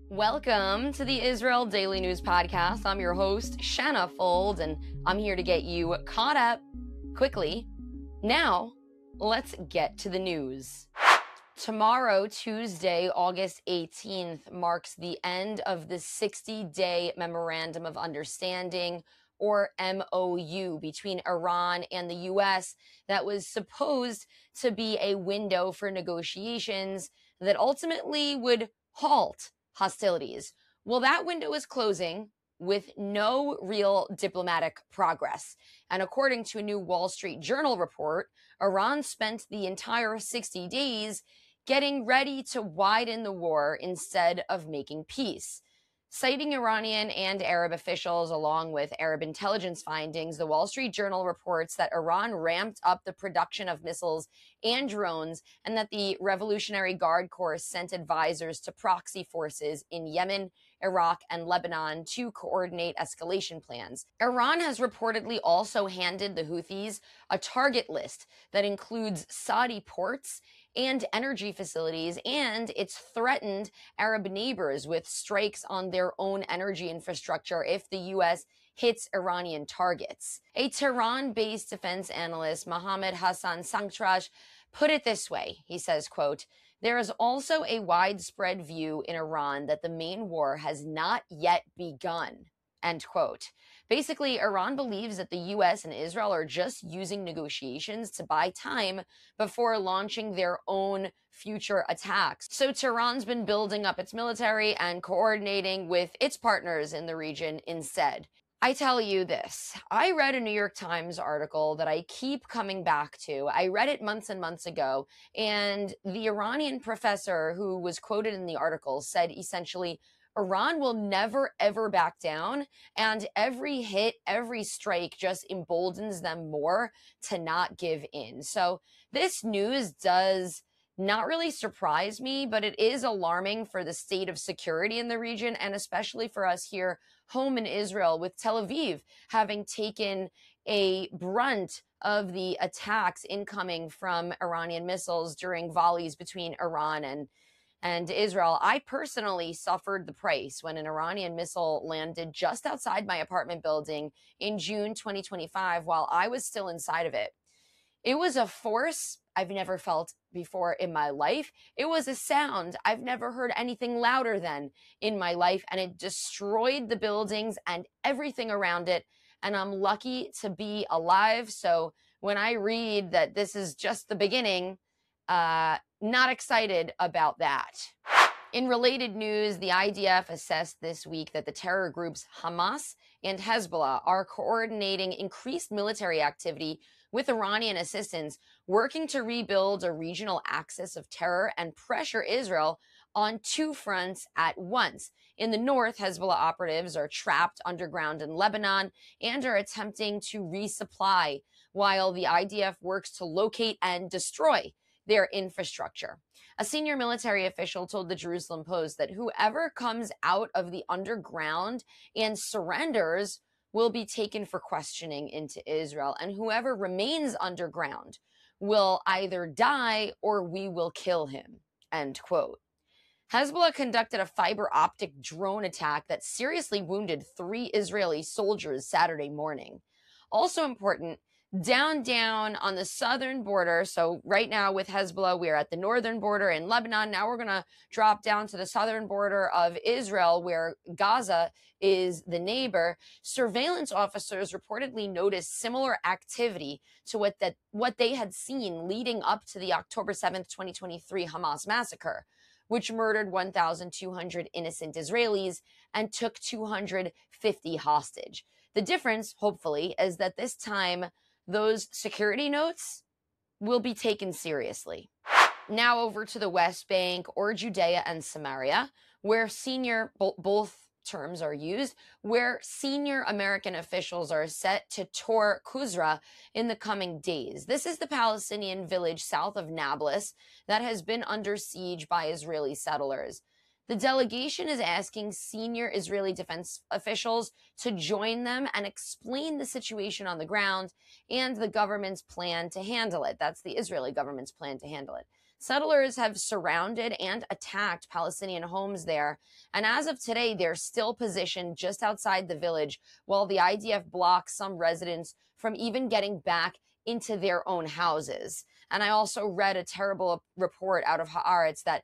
Welcome to the Israel Daily News Podcast. I'm your host, Shanna Fold, and I'm here to get you caught up quickly. Now, let's get to the news. Tomorrow, Tuesday, August 18th, marks the end of the 60-day Memorandum of Understanding, or MOU, between Iran and the U.S. that was supposed to be a window for negotiations that ultimately would halt hostilities. Well, that window is closing with no real diplomatic progress. And according to a new Wall Street Journal report, Iran spent the entire 60 days getting ready to widen the war instead of making peace. Citing Iranian and Arab officials along with Arab intelligence findings, the Wall Street Journal reports that Iran ramped up the production of missiles and drones, and that the Revolutionary Guard Corps sent advisors to proxy forces in Yemen, Iraq, and Lebanon to coordinate escalation plans. Iran has reportedly also handed the Houthis a target list that includes Saudi ports and energy facilities, and it's threatened Arab neighbors with strikes on their own energy infrastructure if the U.S. hits Iranian targets. A Tehran-based defense analyst, Mohammad Hassan Sanktrash, put it this way. He says, quote, "There is also a widespread view in Iran that the main war has not yet begun," end quote. Basically, Iran believes that the U.S. and Israel are just using negotiations to buy time before launching their own future attacks. So Tehran's been building up its military and coordinating with its partners in the region instead. I tell you this, I read a New York Times article that I keep coming back to. I read it months and months ago, and the Iranian professor who was quoted in the article said essentially, Iran will never, ever back down, and every hit, every strike just emboldens them more to not give in. So this news does not really surprise me, but it is alarming for the state of security in the region, and especially for us here home in Israel, with Tel Aviv having taken a brunt of the attacks incoming from Iranian missiles during volleys between Iran and Israel. I personally suffered the price when an Iranian missile landed just outside my apartment building in June 2025 while I was still inside of it. It was a force I've never felt before in my life. It was a sound I've never heard anything louder than in my life, and it destroyed the buildings and everything around it. And I'm lucky to be alive. So when I read that this is just the beginning, not excited about that. In related news, the IDF assessed this week that the terror groups Hamas and Hezbollah are coordinating increased military activity with Iranian assistance, working to rebuild a regional axis of terror and pressure Israel on two fronts at once. In the north, Hezbollah operatives are trapped underground in Lebanon and are attempting to resupply, while the IDF works to locate and destroy their infrastructure. A senior military official told the Jerusalem Post that whoever comes out of the underground and surrenders will be taken for questioning into Israel, and whoever remains underground will either die or we will kill him, end quote. Hezbollah conducted a fiber optic drone attack that seriously wounded 3 Israeli soldiers Saturday morning. Also important, down on the southern border. So right now with Hezbollah, we're at the northern border in Lebanon. Now we're going to drop down to the southern border of Israel, where Gaza is the neighbor. Surveillance officers reportedly noticed similar activity to what they had seen leading up to the October 7th, 2023 Hamas massacre, which murdered 1,200 innocent Israelis and took 250 hostage. The difference, hopefully, is that this time those security notes will be taken seriously. Now over to the West Bank, or Judea and Samaria, where both terms are used, where senior American officials are set to tour Qusra in the coming days. This is the Palestinian village south of Nablus that has been under siege by Israeli settlers. The delegation is asking senior Israeli defense officials to join them and explain the situation on the ground and the government's plan to handle it. That's the Israeli government's plan to handle it. settlers have surrounded and attacked Palestinian homes there. And as of today, they're still positioned just outside the village while the IDF blocks some residents from even getting back into their own houses. And I also read a terrible report out of Haaretz that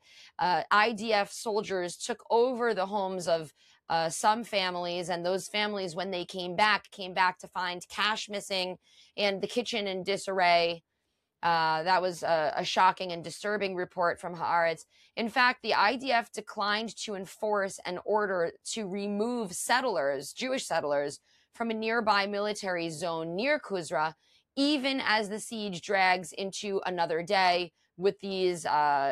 IDF soldiers took over the homes of some families, and those families, when they came back to find cash missing and the kitchen in disarray. That was a shocking and disturbing report from Haaretz. In fact, the IDF declined to enforce an order to remove settlers, Jewish settlers, from a nearby military zone near Kuzra, even as the siege drags into another day with these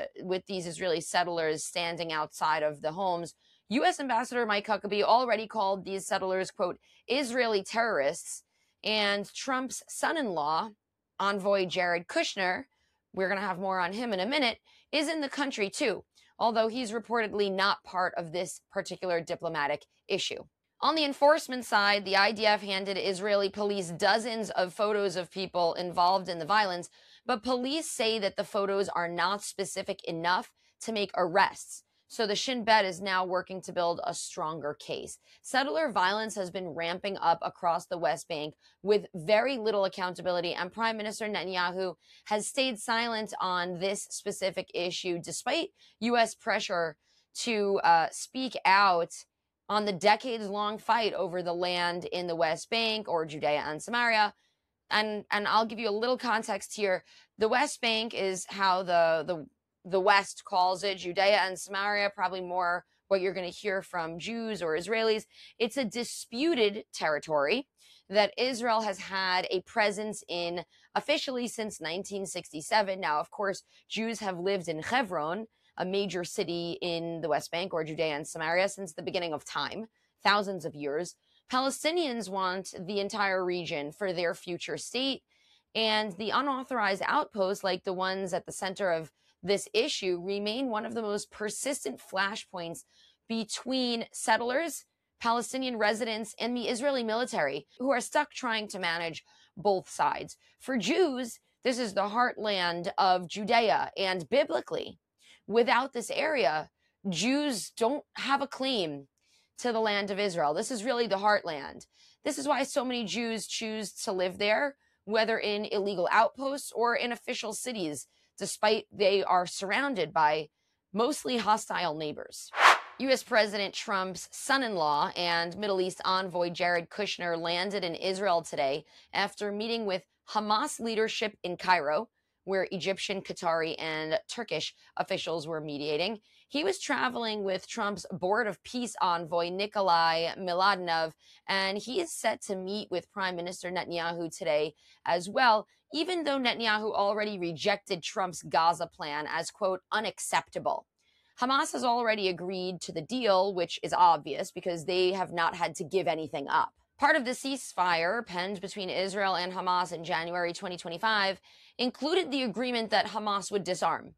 Israeli settlers standing outside of the homes. U.S. Ambassador Mike Huckabee already called these settlers, quote, Israeli terrorists, and Trump's son-in-law, envoy Jared Kushner, we're going to have more on him in a minute, is in the country too, although he's reportedly not part of this particular diplomatic issue. On the enforcement side, the IDF handed Israeli police dozens of photos of people involved in the violence, but police say that the photos are not specific enough to make arrests. So the Shin Bet is now working to build a stronger case. Settler violence has been ramping up across the West Bank with very little accountability, and Prime Minister Netanyahu has stayed silent on this specific issue despite U.S. pressure to speak out on the decades-long fight over the land in the West Bank, or Judea and Samaria. And I'll give you a little context here. The West Bank is how the West calls it. Judea and Samaria, probably more what you're going to hear from Jews or Israelis. It's a disputed territory that Israel has had a presence in officially since 1967. Now, of course, Jews have lived in Hebron, a major city in the West Bank or Judea and Samaria, since the beginning of time, thousands of years. Palestinians want the entire region for their future state, and the unauthorized outposts, like the ones at the center of this issue, remain one of the most persistent flashpoints between settlers, Palestinian residents, and the Israeli military, who are stuck trying to manage both sides. For Jews, this is the heartland of Judea, and biblically, without this area, Jews don't have a claim to the land of Israel. This is really the heartland. This is why so many Jews choose to live there, whether in illegal outposts or in official cities, despite they are surrounded by mostly hostile neighbors. U.S. President Trump's son-in-law and Middle East envoy Jared Kushner landed in Israel today after meeting with Hamas leadership in Cairo, where Egyptian, Qatari, and Turkish officials were mediating. He was traveling with Trump's Board of Peace envoy, Nikolai Miladinov, and he is set to meet with Prime Minister Netanyahu today as well, even though Netanyahu already rejected Trump's Gaza plan as, quote, unacceptable. Hamas has already agreed to the deal, which is obvious because they have not had to give anything up. Part of the ceasefire penned between Israel and Hamas in January 2025 included the agreement that Hamas would disarm,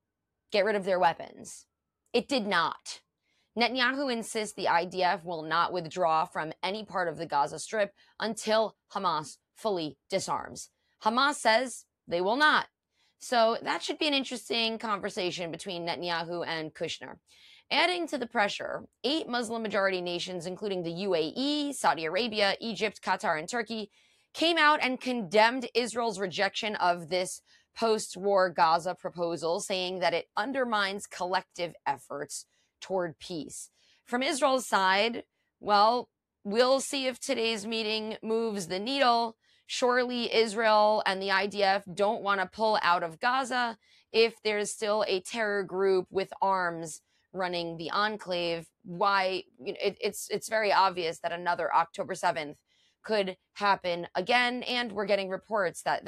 get rid of their weapons. It did not. Netanyahu insists the IDF will not withdraw from any part of the Gaza Strip until Hamas fully disarms. Hamas says they will not. So that should be an interesting conversation between Netanyahu and Kushner. Adding to the pressure, 8 Muslim-majority nations, including the UAE, Saudi Arabia, Egypt, Qatar, and Turkey, came out and condemned Israel's rejection of this post-war Gaza proposal, saying that it undermines collective efforts toward peace. From Israel's side, well, we'll see if today's meeting moves the needle. Surely Israel and the IDF don't want to pull out of Gaza if there's still a terror group with arms running the enclave. Why? It's very obvious that another October 7th could happen again, and we're getting reports that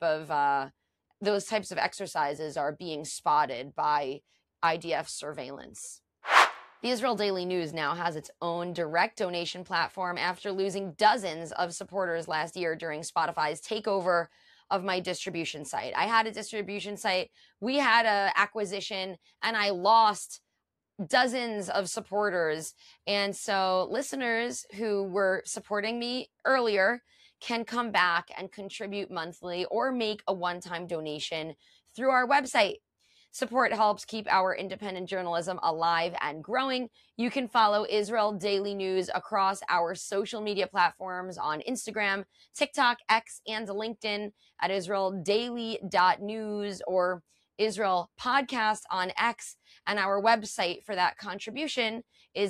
those types of exercises are being spotted by IDF surveillance. The Israel Daily News now has its own direct donation platform after losing dozens of supporters last year during Spotify's takeover of my distribution site. I had a distribution site, we had an acquisition, and I lost dozens of supporters. And so listeners who were supporting me earlier can come back and contribute monthly or make a one-time donation through our website. support helps keep our independent journalism alive and growing. You can follow Israel Daily News across our social media platforms on Instagram, TikTok, X, and LinkedIn at israeldaily.news or Israel Podcast on X. And our website for that contribution is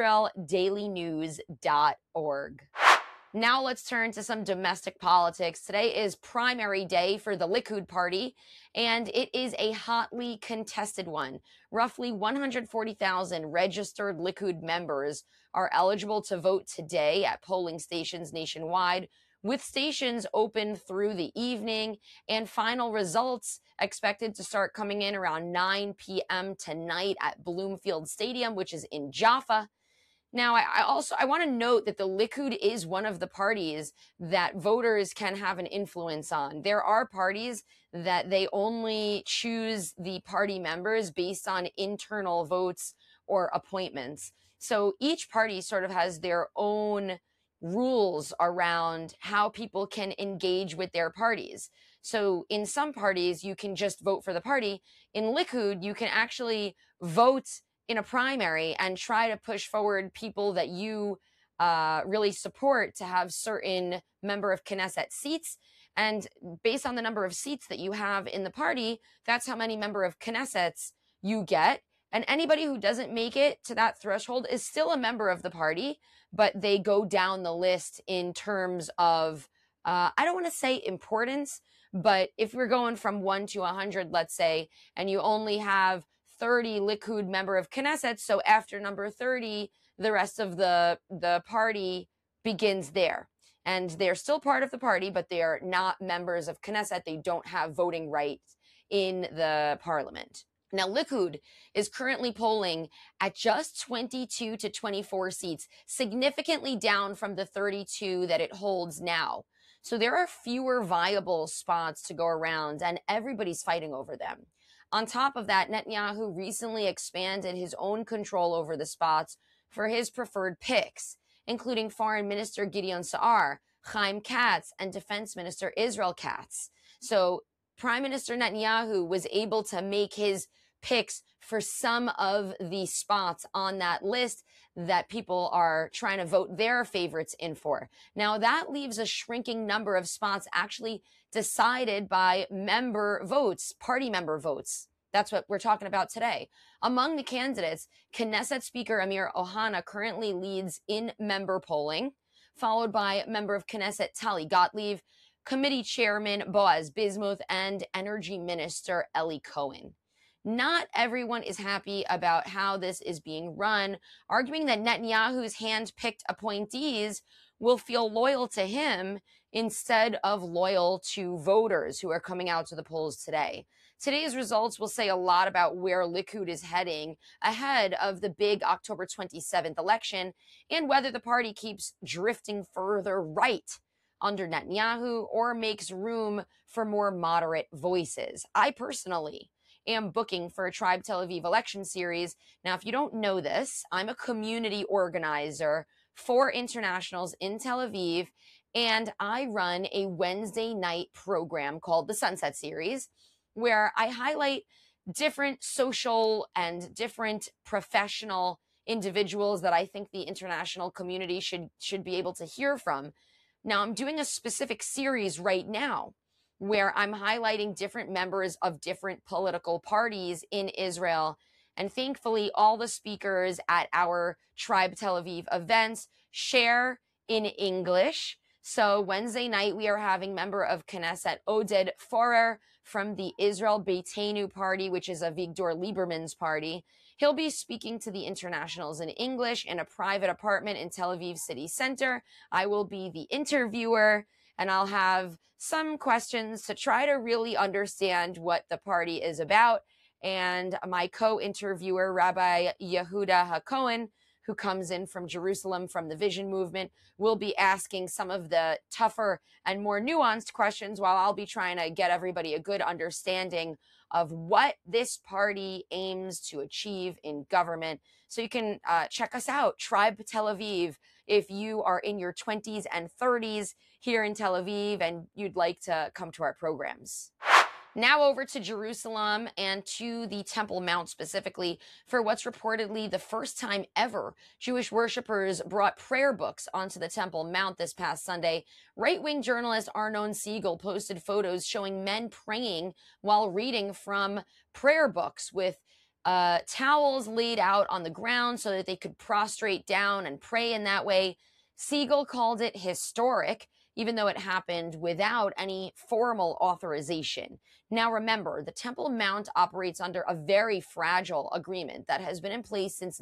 israeldailynews.org. Now let's turn to some domestic politics. Today is primary day for the Likud party, and it is a hotly contested one. Roughly 140,000 registered Likud members are eligible to vote today at polling stations nationwide, with stations open through the evening and final results expected to start coming in around 9 p.m. tonight at Bloomfield Stadium, which is in Jaffa. Now, I want to note that the Likud is one of the parties that voters can have an influence on. There are parties that they only choose the party members based on internal votes or appointments. So each party sort of has their own rules around how people can engage with their parties. So in some parties, you can just vote for the party. In Likud, you can actually vote in a primary and try to push forward people that you really support to have certain member of Knesset seats. And based on the number of seats that you have in the party, that's how many member of Knessets you get. And anybody who doesn't make it to that threshold is still a member of the party, but they go down the list in terms of, I don't want to say importance, but if we're going from 1 to 100, let's say, and you only have 30 Likud member of Knesset, so after number 30, the rest of the party begins there. And they're still part of the party, but they are not members of Knesset. They don't have voting rights in the parliament. Now, Likud is currently polling at just 22 to 24 seats, significantly down from the 32 that it holds now. So there are fewer viable spots to go around, and everybody's fighting over them. On top of that, Netanyahu recently expanded his own control over the spots for his preferred picks, including Foreign Minister Gideon Sa'ar, Chaim Katz, and Defense Minister Israel Katz. So Prime Minister Netanyahu was able to make his picks for some of the spots on that list that people are trying to vote their favorites in for. Now, that leaves a shrinking number of spots actually decided by member votes, party member votes. That's what we're talking about today. Among the candidates, Knesset Speaker Amir Ohana currently leads in member polling, followed by member of Knesset Tali Gottlieb, Committee Chairman Boaz Bismuth, and Energy Minister Eli Cohen. Not everyone is happy about how this is being run, arguing that Netanyahu's hand-picked appointees will feel loyal to him instead of loyal to voters who are coming out to the polls today. Today's results will say a lot about where Likud is heading ahead of the big October 27th election and whether the party keeps drifting further right under Netanyahu or makes room for more moderate voices. I personally am booking for a Tribe Tel Aviv election series. Now, if you don't know this, I'm a community organizer for internationals in Tel Aviv, and I run a Wednesday night program called the Sunset Series, where I highlight different social and different professional individuals that I think the international community should be able to hear from. Now, I'm doing a specific series right now where I'm highlighting different members of different political parties in Israel. And thankfully, all the speakers at our Tribe Tel Aviv events share in English. So Wednesday night, we are having member of Knesset Oded Forer from the Israel Beitenu party, which is Avigdor Lieberman's party. He'll be speaking to the internationals in English in a private apartment in Tel Aviv city center. I will be the interviewer, and I'll have some questions to try to really understand what the party is about. And my co-interviewer, Rabbi Yehuda HaKohen, who comes in from Jerusalem from the Vision Movement, will be asking some of the tougher and more nuanced questions while I'll be trying to get everybody a good understanding of what this party aims to achieve in government. So you can check us out, Tribe Tel Aviv, if you are in your 20s and 30s here in Tel Aviv and you'd like to come to our programs. Now over to Jerusalem and to the Temple Mount specifically for what's reportedly the first time ever Jewish worshippers brought prayer books onto the Temple Mount this past Sunday. Right-wing journalist Arnon Siegel posted photos showing men praying while reading from prayer books with towels laid out on the ground so that they could prostrate down and pray in that way. Siegel called it historic, even though it happened without any formal authorization. Now, remember, the Temple Mount operates under a very fragile agreement that has been in place since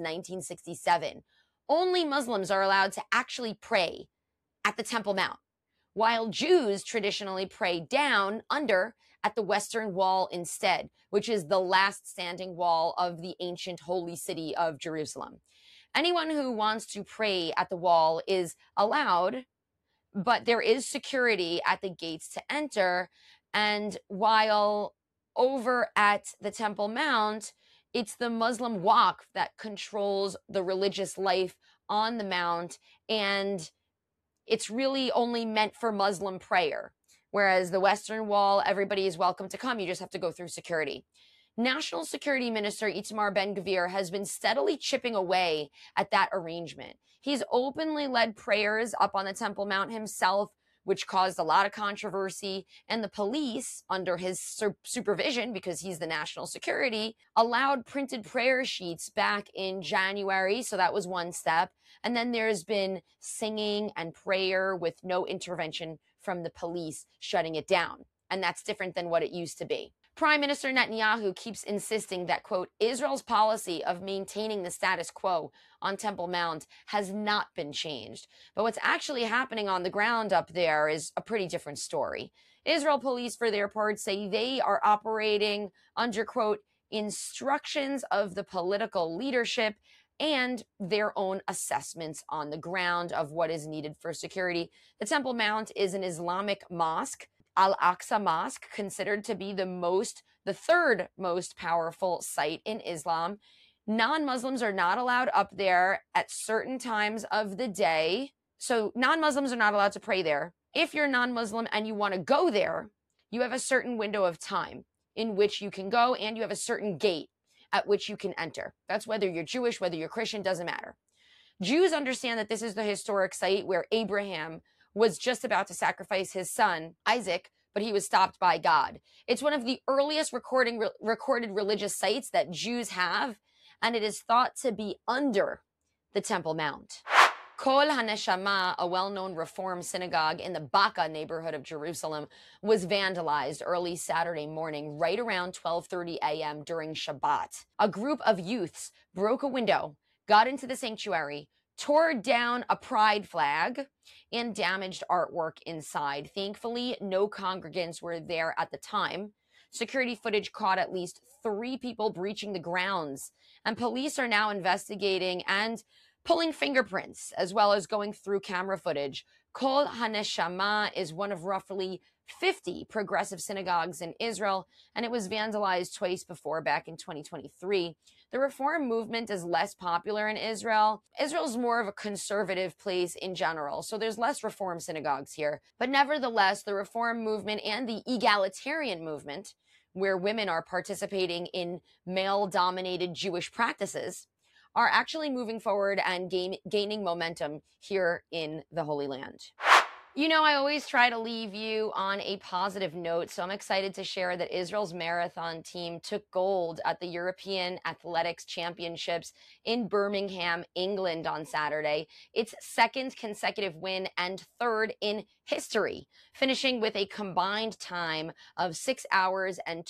1967. Only Muslims are allowed to actually pray at the Temple Mount, while Jews traditionally pray down under at the Western Wall instead, which is the last standing wall of the ancient holy city of Jerusalem. Anyone who wants to pray at the wall is allowed, but there is security at the gates to enter. And while over at the Temple Mount, it's the Muslim Waqf that controls the religious life on the Mount, and it's really only meant for Muslim prayer. Whereas the Western Wall, everybody is welcome to come. You just have to go through security. National Security Minister Itamar Ben-Gvir has been steadily chipping away at that arrangement. He's openly led prayers up on the Temple Mount himself, which caused a lot of controversy, and the police, under his supervision, because he's the national security, allowed printed prayer sheets back in January, so that was one step. And then there's been singing and prayer with no intervention from the police shutting it down. And that's different than what it used to be. Prime Minister Netanyahu keeps insisting that, quote, Israel's policy of maintaining the status quo on Temple Mount has not been changed. But what's actually happening on the ground up there is a pretty different story. Israel police, for their part, say they are operating under, quote, instructions of the political leadership and their own assessments on the ground of what is needed for security. The Temple Mount is an Islamic mosque, Al-Aqsa Mosque, considered to be the third most powerful site in Islam. Non-Muslims are not allowed up there at certain times of the day. So non-Muslims are not allowed to pray there. If you're non-Muslim and you want to go there, you have a certain window of time in which you can go, and you have a certain gate at which you can enter. That's whether you're Jewish, whether you're Christian, doesn't matter. Jews understand that this is the historic site where Abraham was just about to sacrifice his son, Isaac, but he was stopped by God. It's one of the earliest recorded religious sites that Jews have, and it is thought to be under the Temple Mount. Kol HaNeshama, a well-known Reform synagogue in the Baca neighborhood of Jerusalem, was vandalized early Saturday morning, right around 12:30 a.m. during Shabbat. A group of youths broke a window, got into the sanctuary, tore down a pride flag, and damaged artwork inside. Thankfully, no congregants were there at the time. Security footage caught at least 3 people breaching the grounds, and police are now investigating and pulling fingerprints, as well as going through camera footage. Kol HaNeshama is one of roughly 50 progressive synagogues in Israel, and it was vandalized twice before, back in 2023. The Reform movement is less popular in Israel. Israel's more of a conservative place in general, so there's less Reform synagogues here. But nevertheless, the Reform movement and the egalitarian movement, where women are participating in male-dominated Jewish practices, are actually moving forward and gaining momentum here in the Holy Land. You know, I always try to leave you on a positive note, so I'm excited to share that Israel's marathon team took gold at the European Athletics Championships in Birmingham, England on Saturday. Its second consecutive win and third in history, finishing with a combined time of 6 hours and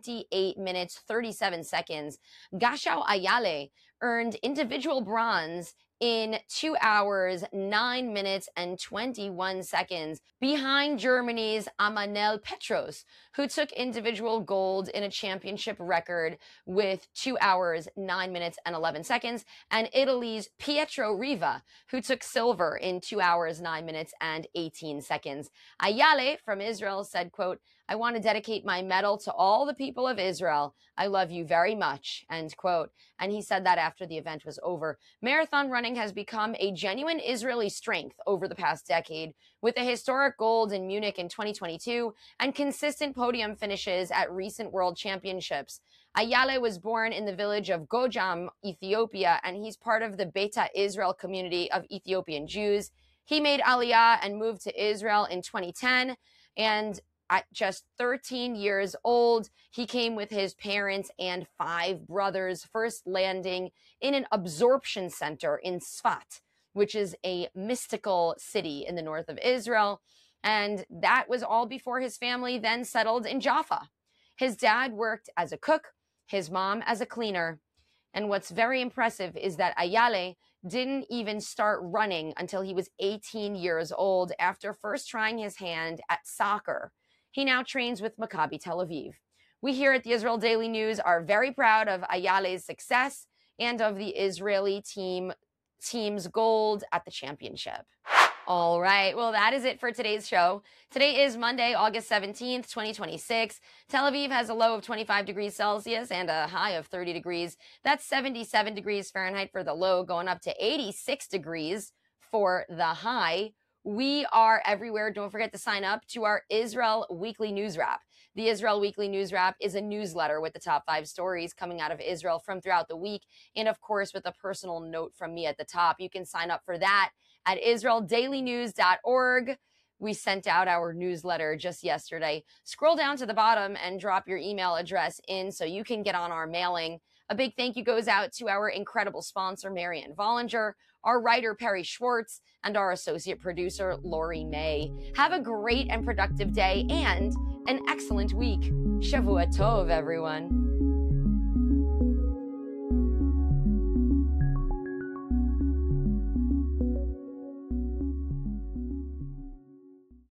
28 minutes, 37 seconds. Gashau Ayale earned individual bronze in 2 hours, 9 minutes, and 21 seconds, behind Germany's Amanel Petros, who took individual gold in a championship record with 2 hours, 9 minutes, and 11 seconds, and Italy's Pietro Riva, who took silver in 2 hours, 9 minutes, and 18 seconds. Ayale from Israel said, quote, "I want to dedicate my medal to all the people of Israel. I love you very much," end quote. And he said that after the event was over. Marathon running rowing has become a genuine Israeli strength over the past decade, with a historic gold in Munich in 2022 and consistent podium finishes at recent World Championships. Ayale was born in the village of Gojam, Ethiopia, and he's part of the Beta Israel community of Ethiopian Jews. He made Aliyah and moved to Israel in 2010, and at just 13 years old, he came with his parents and 5 brothers, first landing in an absorption center in Sfat, which is a mystical city in the north of Israel. And that was all before his family then settled in Jaffa. His dad worked as a cook, his mom as a cleaner. And what's very impressive is that Ayale didn't even start running until he was 18 years old after first trying his hand at soccer. He now trains with Maccabi Tel Aviv. We here at the Israel Daily News are very proud of Ayale's success and of the Israeli team's gold at the championship. All right, well, that is it for today's show. Today is Monday, August 17th, 2026. Tel Aviv has a low of 25 degrees Celsius and a high of 30 degrees. That's 77 degrees Fahrenheit for the low, going up to 86 degrees for the high. We are everywhere. Don't forget to sign up to our Israel Weekly News Wrap. The Israel Weekly News Wrap is a newsletter with the top 5 stories coming out of Israel from throughout the week, and of course with a personal note from me at the top. You can sign up for that at israeldailynews.org. We sent out our newsletter just yesterday. Scroll down to the bottom and drop your email address in so you can get on our mailing. A big thank you goes out to our incredible sponsor, Marianne Vollinger, our writer, Perry Schwartz, and our associate producer, Lori May. Have a great and productive day and an excellent week. Shavua Tov, everyone.